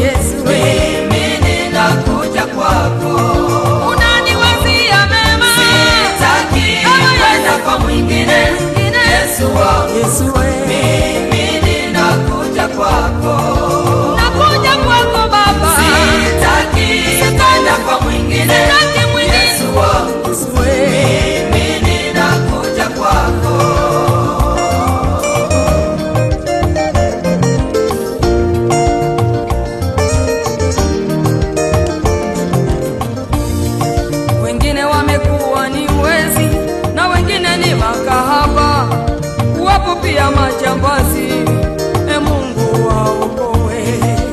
Yesu, mimi ninakuja kwako. Unaniwazia mema, sitaki kwenda kwa mwingine. Yesu wangu, Yesu, mimi ninakuja kwako. nakuja kwako Baba, sitaki kwenda kwa mwingine. Yesu wangu, mimi ninakuja kwako. Wengine wamekuwa ni wezi na wengine ni makahaba, wapo pia majambazi. Mungu waokoe.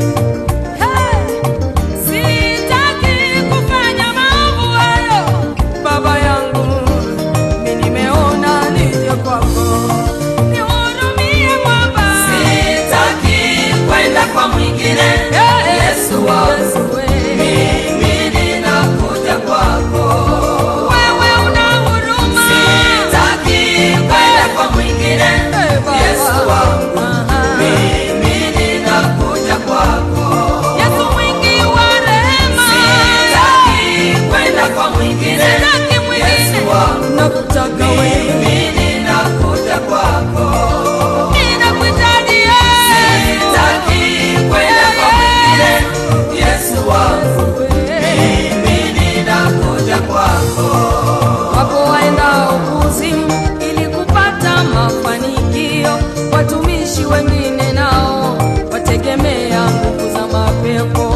Sitaki kufanya maovu hayo Baba yangu, mimi nimeona nije kwako, nihurumie Baba. Sitaki kwenda kwa mwingine. Yesu wangu, mimi ninakuja kwako. Wewe una huruma. Sitaki kwenda kwa mwingine. Yesu wangu, mimi ninakuja kwako. Yesu mwingi wa rehema. Sitaki kwenda kwa mwingine. Yesu wangu, Nakutaka wewe, mimi ninakuja kwako. ninakuhitaji Sitaki kwenda kwa mwingine. Yesu wangu, mimi ninakuja kwako. Wapo waendao kuzimu ili kupata mafanikio, watumishi wengine nao wategemea nguvu za mapepo.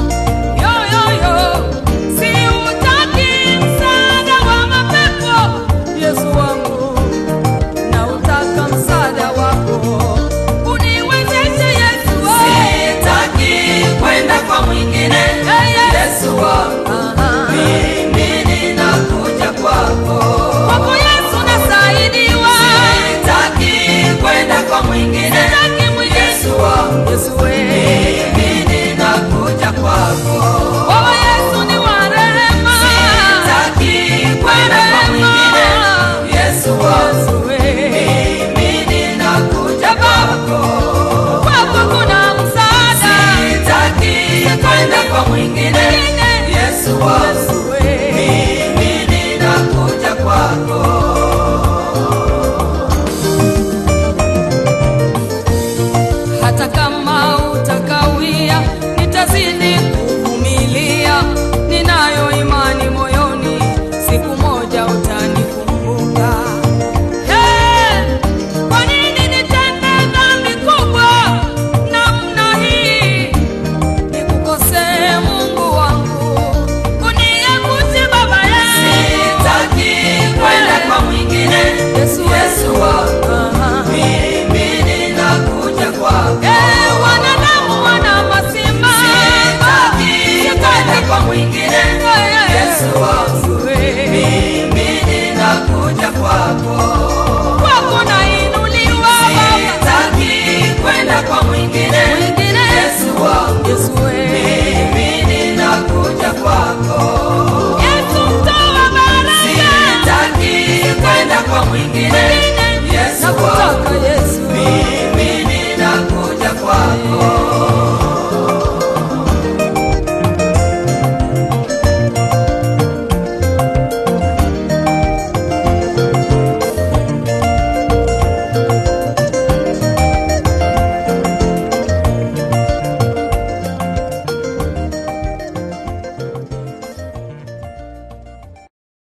Siutaki msaada wa mapepo Yesu wangu, nautaka msaada wako, uniwezeshe Yesu. Sitaki kwenda kwa mwingine. Yesu wangu, mimi ninakuja kwako. Kwako Yesu nasaidiwa. Sitaki kwenda kwa mwingine. Yesu wangu, mimi ninakuja kwako. Baba Yesu ni wa rehema. Sitaki kwenda kwa mwingine. Yesu wangu, mimi ninakuja kwako. Kwako kuna msaada. Sitaki kwenda kwa mwingine. Yesu wangu,